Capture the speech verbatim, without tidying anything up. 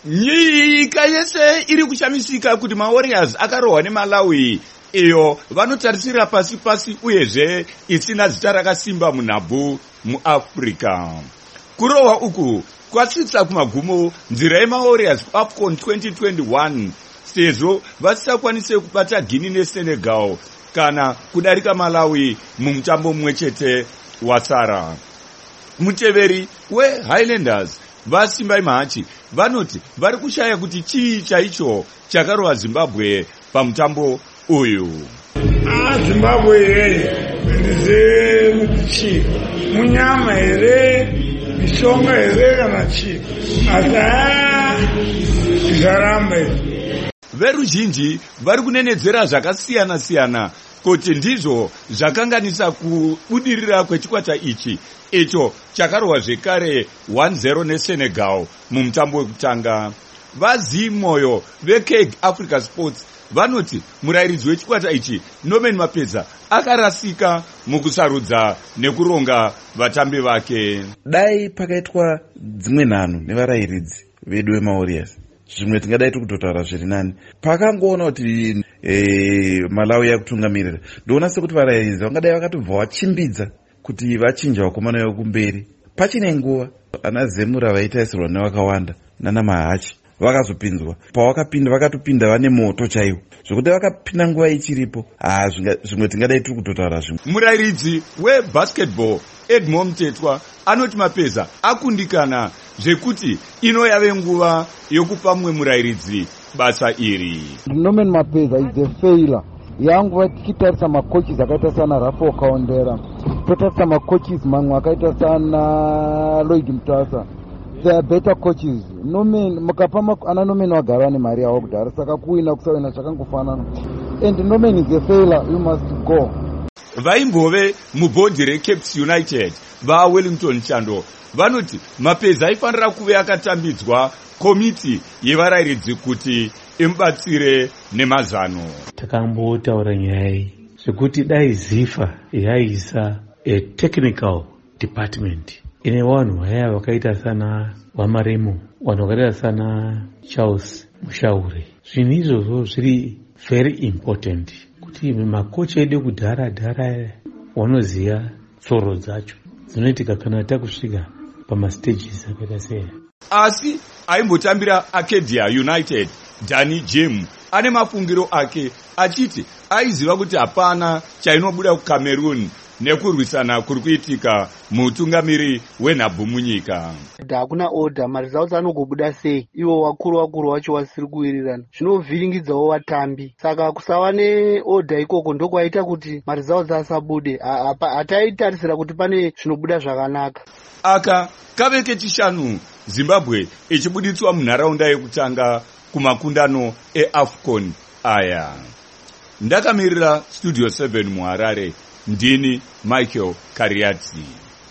Nyika yese iri kushamisika kuti maWarriors akarohwa neMalawi, iyo vanotarisira pasi pasi uyezve isina zita rakasimba munhabvu muAfrica. Kurohwa uku kwasvitsa kumagumo nzira yemaWarriors kuAFCON twenty twenty-one sezvo vasisakwanise kubata Guinea neSenegal kana kudarika Malawi mumutambo mumwe chete wasara. Muteveri weHighlanders vaSimbai Mahachi vanoti vari kushaya kuti chii chaicho chakarova Zimbabwe pamutambo uyu. Ah, Zimbabwe here ndize kuti munyama here mishonga here kana chii asa zvarambe. Veruzhinji vari kunenedzera zvakasiyana siyana kuti ndizvo zvakanganisa kubudirira kwechikwata ichi icho chakarohwa zvekare one zero neSenegal mumutambo wekutanga. Vazi moyo veKeg Africa Sports vanoti murairidzi wechikwata ichi Norman Mapeza akarasika mukusarudza nekuronga vatambi vake. Dai pakaitwa dzimwe nhano nevarairidzi vedu veMaWarriors, zvimwe tingadai tiri kutotaura zviri nani. Pakangoona kuti e, Malawi yakutungamirira, ndoona sekuti varairidzi vangadai vakatobva vachimbidza kuti vachinja vakomana vekumberi. Pachine nguva ana Zemura vaitaisirwa nevakawanda nana Mahachi vakazopinzwa. Pavakapinda vakatopinda vane moto chaiwo, zvokuti vakapinda nguva ichiripo. Ah, zvimwe tingadai tiri kutotaura zvimwe. Murairidzi webasketball Edmond Mtetwa anoti Mapeza akundikana zvekuti ino yave nguva yokupa mumwe murairidzi basa iri. Norman Mapeza is a failure. Yanguva tichitarisa makochis akaita sana Rafo Kaondera, totarisa makochis mamwe akaita sana Lloyd Mutasa. They are better coaches. Norman mukapa ana Norman wagara nemari yawo kudhara, saka kuwina kusawina zvakangofanana. And Norman is a failure, you must go. Vaimbove mubhodhi reCaps United vaWellington Chando vanoti Mapeza aifanira kuve akatambidzwa komiti yevarairidzi kuti imubatsire nemazano. Takambotaura nyaya zvekuti dai ZIFA yaisa a technical department ine vanhu vaya vakaita sana Vamaremo, vanhu vakaita sana Charles Mushaure. Zvinhu izvozvo zviri very important kuti makocha edu kudhara dhara wanoziya tsoro dzacho dzinoitika kana takusvika pamastages akaita seya. Asi aimbotambira Arcadia United Danny Jem ane mafungiro ake achiti aiziva kuti hapana chainobuda kuCameroon nekurwisana kuri kuitika mutungamiri wenhabvu munyika. Hakuna order, maresults anogobuda sei ivo wakuru wakuru wacho wasiri kuwirirana, zvinovhiringidzawo vatambi. Saka kusava neorder ikoko ndokwaita kuti maresults asabude. Hataitarisira kuti pane zvinobuda zvakanaka. Aka kave kechishanu Zimbabwe ichibuditswa munharaunda yekutanga kumakundano eAFCON aya. Ndakamirira Studio seven muHarare, ndini Michael Kariadzi.